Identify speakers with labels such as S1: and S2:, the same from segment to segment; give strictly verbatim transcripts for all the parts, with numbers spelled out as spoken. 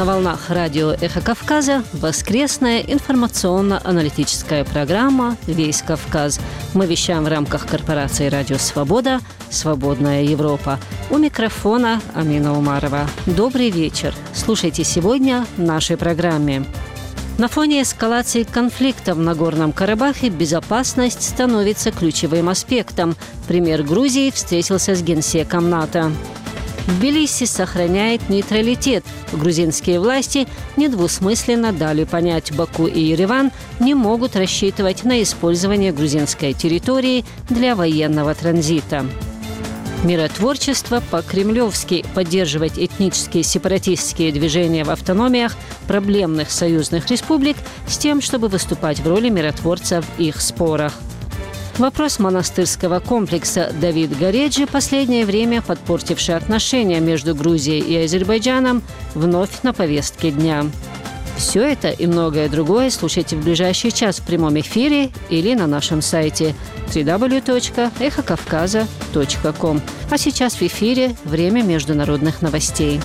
S1: На волнах радио «Эхо Кавказа» воскресная информационно-аналитическая программа «Весь Кавказ». Мы вещаем в рамках корпорации «Радио Свобода», «Свободная Европа». У микрофона Амина Умарова. Добрый вечер. Слушайте сегодня в нашей программе. На фоне эскалации конфликта в Нагорном Карабахе безопасность становится ключевым аспектом. Премьер Грузии встретился с генсеком НАТО. Тбилиси сохраняет нейтралитет. Грузинские власти недвусмысленно дали понять, Баку и Ереван не могут рассчитывать на использование грузинской территории для военного транзита. Миротворчество по-кремлевски: поддерживать этнические сепаратистские движения в автономиях проблемных союзных республик с тем, чтобы выступать в роли миротворца в их спорах. Вопрос монастырского комплекса Давид Гореджи, последнее время подпортивший отношения между Грузией и Азербайджаном, вновь на повестке дня. Все это и многое другое слушайте в ближайший час в прямом эфире или на нашем сайте дабл ю дабл ю дабл ю точка эхо кавказа точка ком. А сейчас в эфире время международных новостей.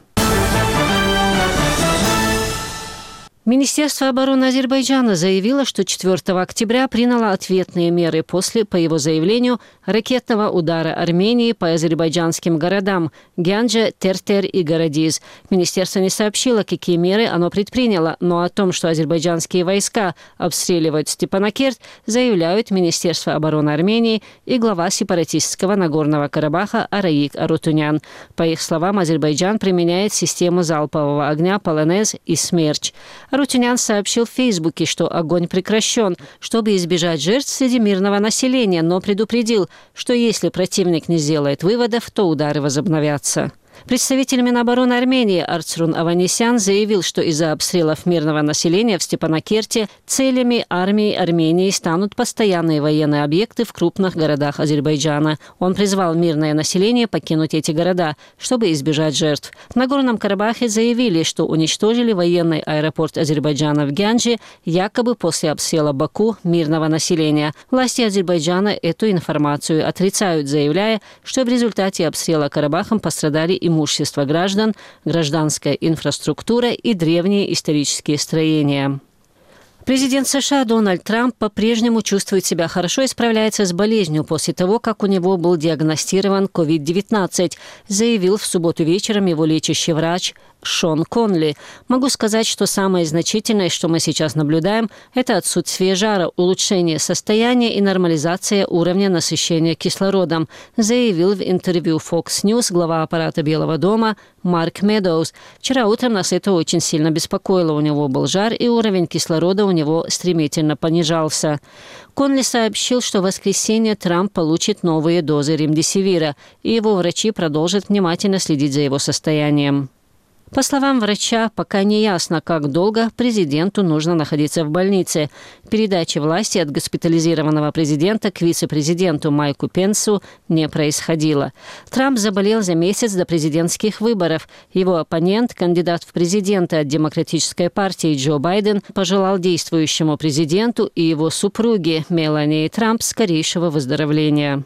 S1: Министерство обороны Азербайджана заявило, что четвёртого октября приняло ответные меры после, по его заявлению, ракетного удара Армении по азербайджанским городам Гянджа, Тертер и Городиз. Министерство не сообщило, какие меры оно предприняло, но о том, что азербайджанские войска обстреливают Степанакерт, заявляют Министерство обороны Армении и глава сепаратистского Нагорного Карабаха Араик Арутунян. По их словам, Азербайджан применяет систему залпового огня «Полонез» и «Смерч». Арутюнян сообщил в Фейсбуке, что огонь прекращен, чтобы избежать жертв среди мирного населения, но предупредил, что если противник не сделает выводов, то удары возобновятся. Представитель Минобороны Армении Арцрун Аванесян заявил, что из-за обстрелов мирного населения в Степанакерте целями армии Армении станут постоянные военные объекты в крупных городах Азербайджана. Он призвал мирное население покинуть эти города, чтобы избежать жертв. В Нагорном Карабахе заявили, что уничтожили военный аэропорт Азербайджана в Гянджи, якобы после обстрела Баку мирного населения. Власти Азербайджана эту информацию отрицают, заявляя, что в результате обстрела Карабахом пострадали и имущество граждан, гражданская инфраструктура и древние исторические строения. Президент США Дональд Трамп по-прежнему чувствует себя хорошо и справляется с болезнью после того, как у него был диагностирован ковид девятнадцать, заявил в субботу вечером его лечащий врач Шон Конли. Могу сказать, что самое значительное, что мы сейчас наблюдаем, это отсутствие жара, улучшение состояния и нормализация уровня насыщения кислородом, заявил в интервью Fox News глава аппарата Белого дома Марк Медоуз. Вчера утром нас это очень сильно беспокоило. У него был жар, и уровень кислорода у него стремительно понижался. Конли сообщил, что в воскресенье Трамп получит новые дозы ремдесивира, и его врачи продолжат внимательно следить за его состоянием. По словам врача, пока не ясно, как долго президенту нужно находиться в больнице. Передачи власти от госпитализированного президента к вице-президенту Майку Пенсу не происходило. Трамп заболел за месяц до президентских выборов. Его оппонент, кандидат в президенты от Демократической партии Джо Байден, пожелал действующему президенту и его супруге Мелании Трамп скорейшего выздоровления.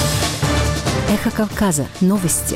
S2: Эхо Кавказа. Новости.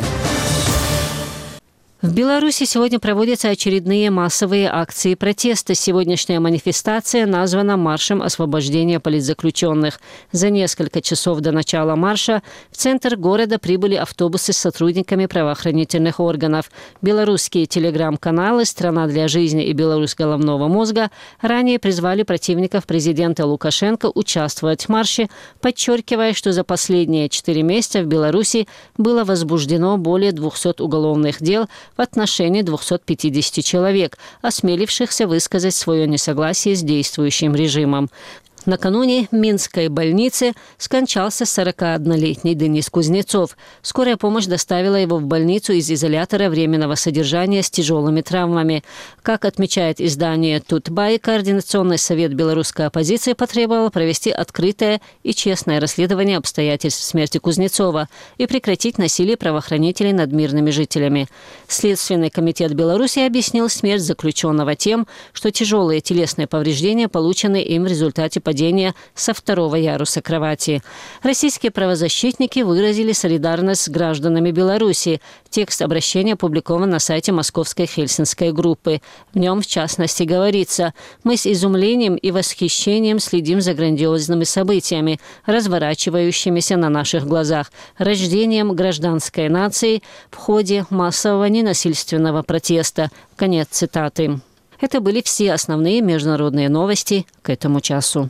S1: В Беларуси сегодня проводятся очередные массовые акции протеста. Сегодняшняя манифестация названа «Маршем освобождения политзаключенных». За несколько часов до начала марша в центр города прибыли автобусы с сотрудниками правоохранительных органов. Белорусские телеграм-каналы «Страна для жизни» и «Беларусь головного мозга» ранее призвали противников президента Лукашенко участвовать в марше, подчеркивая, что за последние четыре месяца в Беларуси было возбуждено более двухсот уголовных дел в отношении двухсот пятидесяти человек, осмелившихся высказать свое несогласие с действующим режимом. Накануне в Минской больнице скончался сорокаоднолетний Денис Кузнецов. Скорая помощь доставила его в больницу из изолятора временного содержания с тяжелыми травмами. Как отмечает издание «Тутбай», Координационный совет белорусской оппозиции потребовал провести открытое и честное расследование обстоятельств смерти Кузнецова и прекратить насилие правоохранителей над мирными жителями. Следственный комитет Беларуси объяснил смерть заключенного тем, что тяжелые телесные повреждения получены им в результате падения падения со второго яруса кровати. Российские правозащитники выразили солидарность с гражданами Беларуси. Текст обращения опубликован на сайте Московской Хельсинской группы. В нем, в частности, говорится: «Мы с изумлением и восхищением следим за грандиозными событиями, разворачивающимися на наших глазах, рождением гражданской нации в ходе массового ненасильственного протеста». Конец цитаты. Это были все основные международные новости к этому часу.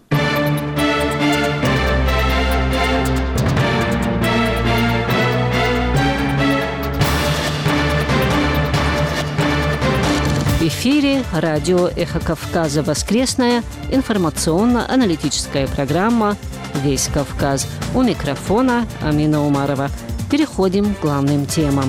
S1: В эфире радио «Эхо Кавказа», воскресная информационно-аналитическая программа «Весь Кавказ». У микрофона Амина Умарова. Переходим к главным темам.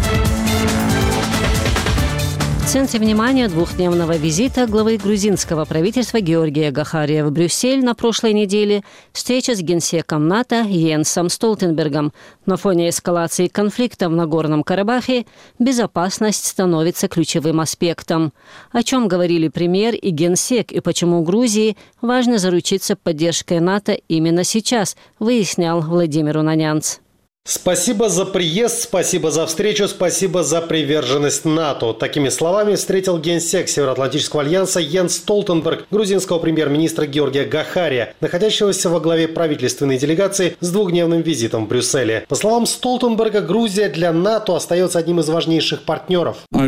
S1: В центре внимания двухдневного визита главы грузинского правительства Георгия Гахария в Брюссель на прошлой неделе встреча с генсеком НАТО Йенсом Столтенбергом. На фоне эскалации конфликта в Нагорном Карабахе безопасность становится ключевым аспектом. О чем говорили премьер и генсек, и почему Грузии важно заручиться поддержкой НАТО именно сейчас, выяснял Владимир Унанянц.
S3: Спасибо за приезд, спасибо за встречу, спасибо за приверженность НАТО. Такими словами встретил генсек Североатлантического альянса Йенс Столтенберг грузинского премьер-министра Георгия Гахария, находящегося во главе правительственной делегации с двухдневным визитом в Брюсселе. По словам Столтенберга, Грузия для НАТО остается одним из важнейших партнеров.
S4: Я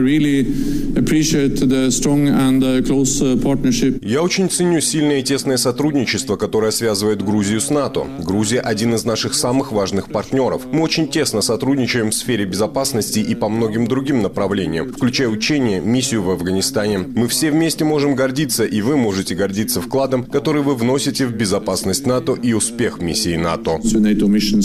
S4: очень ценю сильное и тесное сотрудничество, которое связывает Грузию с НАТО. Грузия – один из наших самых важных партнеров. Мы очень тесно сотрудничаем в сфере безопасности и по многим другим направлениям, включая учения, миссию в Афганистане. Мы все вместе можем гордиться, и вы можете гордиться вкладом, который вы вносите в безопасность НАТО и успех миссии НАТО.